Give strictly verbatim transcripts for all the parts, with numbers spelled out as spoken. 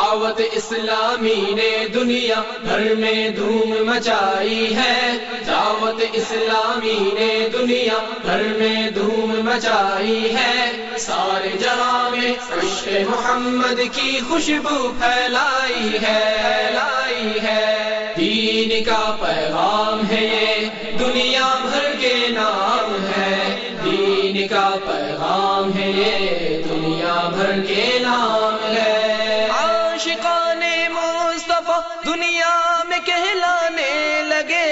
دعوت اسلامی نے دنیا بھر میں دھوم مچائی ہے، دعوت اسلامی نے دنیا بھر میں دھوم مچائی ہے، سارے جہاں میں عشق محمد کی خوشبو پھیلائی ہے، لائی ہے۔ دین کا پیغام ہے یہ دنیا بھر کے نام ہے، دین کا پیغام ہے یہ دنیا بھر کے نام ہے۔ عاشقان مصطفیٰ دنیا میں کہلانے لگے،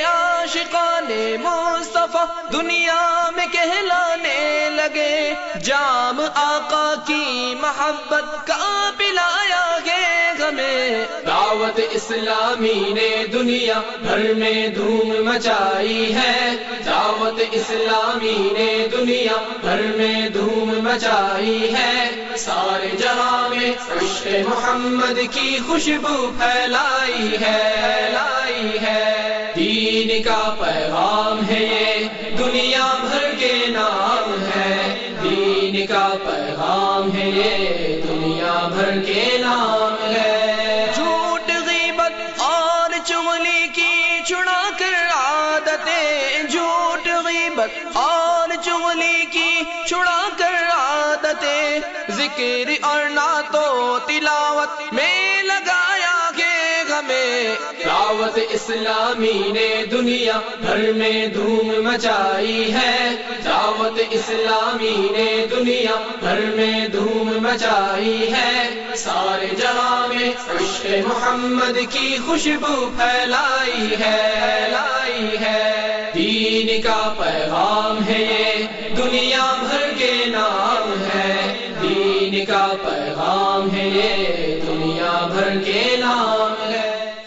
عاشقان مصطفیٰ دنیا میں کہلانے لگے، جام آقا کی محبت کا پلایا گے ہمیں۔ دعوت اسلامی نے دنیا بھر میں دھوم مچائی ہے، دعوت اسلامی نے دنیا بھر میں دھوم مچائی ہے، سارے جہاں میں عشق محمد کی خوشبو پھیلائی ہے، لائی ہے۔ دین کا پیغام ہے یہ دنیا بھر کے نام ہے، دین کا پیغام ہے یہ دنیا بھر کے نام ہے۔ جھوٹ غیبت اور چغلی کی چھڑا کر عادتیں، جھوٹ غیبت اور چغلی کی چھڑا کر عادتیں، ذکر اور نعت و تلاوت میں لگایا گے ہمیں۔ دعوت اسلامی نے دنیا بھر میں دھوم مچائی ہے، دعوت اسلامی نے دنیا بھر میں دھوم مچائی ہے، سارے جہاں میں عشق محمد کی خوشبو پھیلائی ہے، لائی ہے۔ دین کا پیغام ہے یہ دنیا بھر کے نام ہے، دین کا پیغام ہے یہ دنیا بھر کے نام ہے۔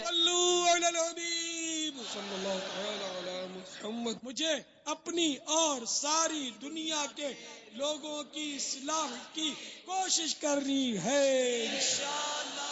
مجھے اپنی اور ساری دنیا کے لوگوں کی اصلاح کی کوشش کرنی ہے انشاءاللہ۔